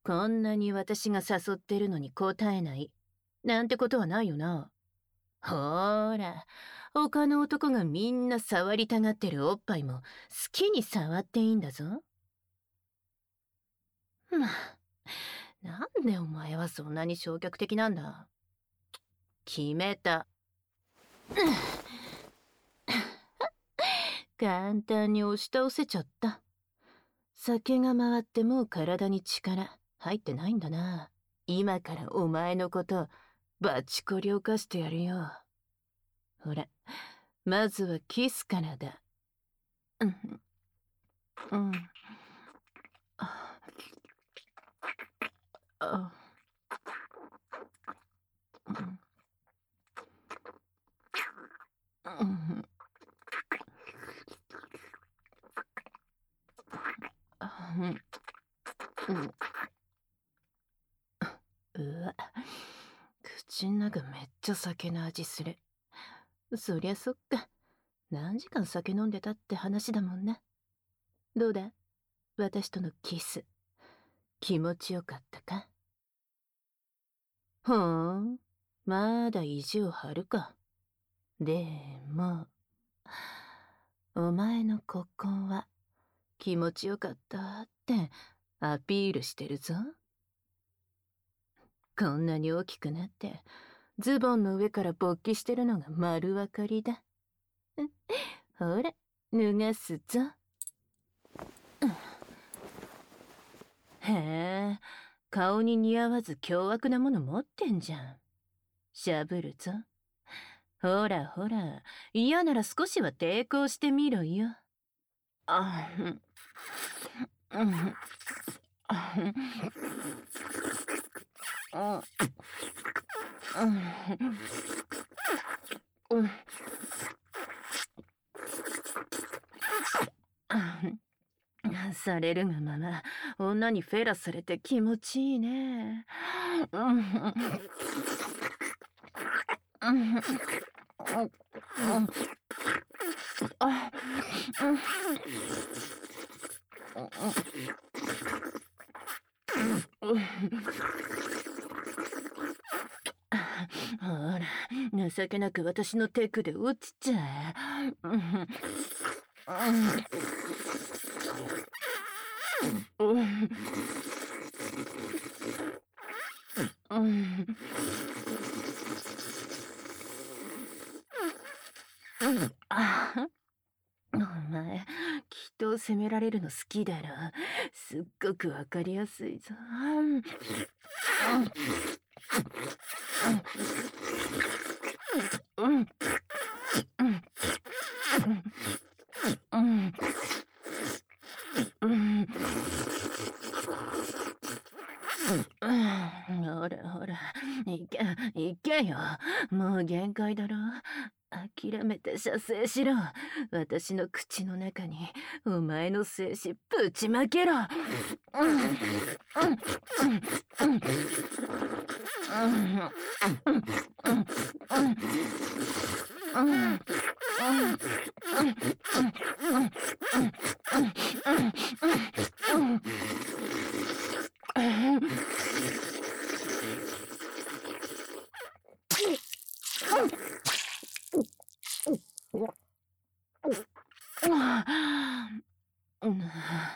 こんなに私が誘ってるのに答えない。なんてことはないよな。ほーら、他の男がみんな触りたがってるおっぱいも好きに触っていいんだぞ。まあ、なんでお前はそんなに消極的なんだ。決めた。簡単に押し倒せちゃった。酒が回ってもう体に力入ってないんだな。今からお前のことバチコリ犯してやるよ。ほら、まずはキスからだ。うん、うん。あ、あ、うん、うん、あ、うん、うん。うわ、口ん中めっちゃ酒の味する。そりゃそっか。何時間酒飲んでたって話だもんな。どうだ、私とのキス。気持ちよかったか？ほーん、まだ意地を張るか。でも、お前の股間は気持ちよかったってアピールしてるぞ。こんなに大きくなってズボンの上から勃起してるのが丸分かりだ。ほら、脱がすぞ。へえ、顔に似合わず凶悪なもの持ってんじゃん。しゃぶるぞ。ほらほら、嫌なら少しは抵抗してみろよ。あ、うん、うん、あ、うん、うん、うん、されるがまま、女にフェラされて気持ちいいね。うん、うん、うん、あ、うん、ほら、情けなく私のテクで落ちちゃえ。うん、うん、うん、あ、お前、人を責められるの好きだろ。すっごくわかりやすいぞ。うん、うん、うん、うん、うん、ほらほら、行けよ。もう限界だろ。諦めて射精しろ。私の口の中にお前の精子ぶちまけろ。うん、うん、うん、うん、うん、うん、うん、うん、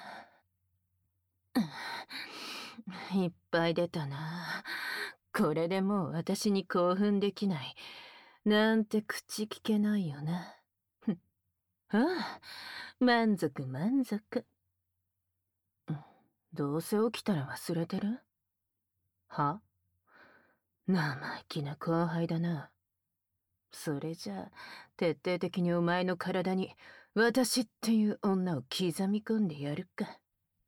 いっぱい出たな。これでもう私に興奮できない。なんて口聞けないよな。ああ、満足満足。どうせ起きたら忘れてる？は？生意気な後輩だな。それじゃあ、徹底的にお前の体に私っていう女を刻み込んでやるか。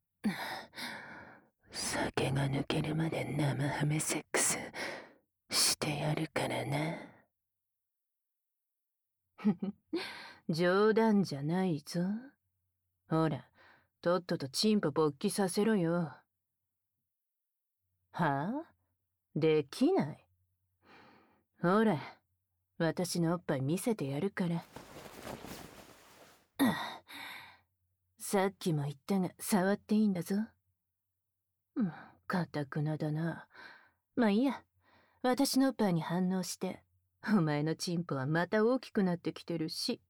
酒が抜けるまで生ハメセックスしてやるからな。冗談じゃないぞ。ほら、とっととチンポ勃起させろよ。はあ？できない？ほら、私のおっぱい見せてやるから。さっきも言ったが触っていいんだぞ。うん、 かたくなだな。まあいいや。私のおっぱいに反応して、お前のチンポはまた大きくなってきてるし。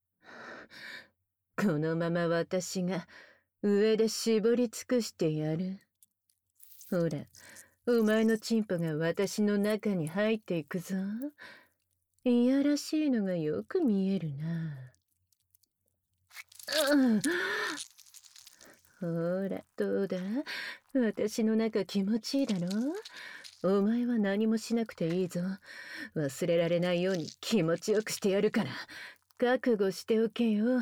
このまま私が上で絞り尽くしてやる。ほら、お前のチンポが私の中に入っていくぞ。いやらしいのがよく見えるな。ほら、どうだ？私の中気持ちいいだろ？お前は何もしなくていいぞ。忘れられないように気持ちよくしてやるから。覚悟しておけよ。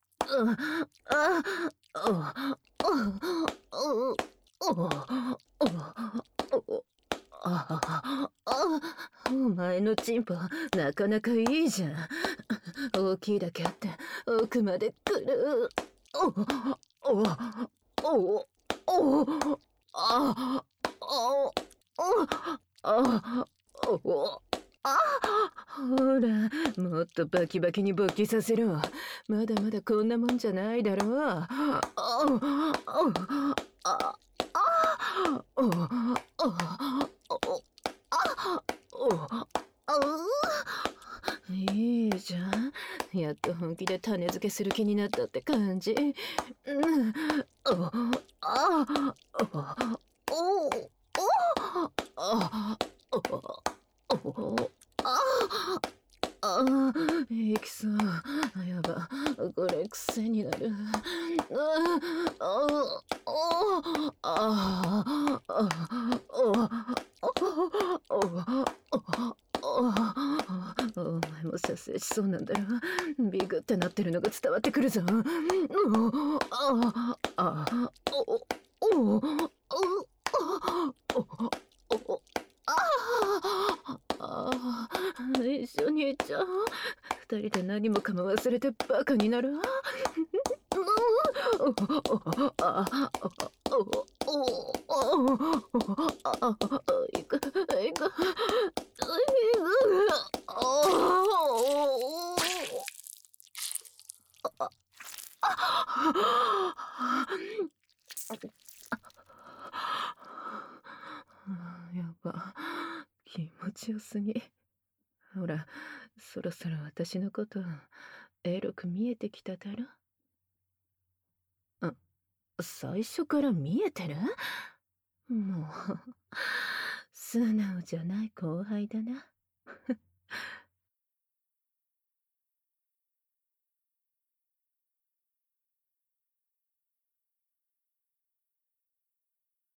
お前のチンポなかなかいいじゃん。大きいだけあって奥まで来る。ほら、もっとバキバキに勃起させろ。まだまだこんなもんじゃないだろう。いいじゃん。やっと本気で種付けする気になったって感じ。いきそう。やば。これ癖になる。お前も射精しそうなんだろ。ビクってなってるのが伝わってくるぞ。一緒に行っちゃおう。二人で何もかも忘れてバカになるわ。やば、気持ちよすぎ。ほら、そろそろ私のことエロく見えてきただろ。最初から見えてる？もう素直じゃない後輩だな。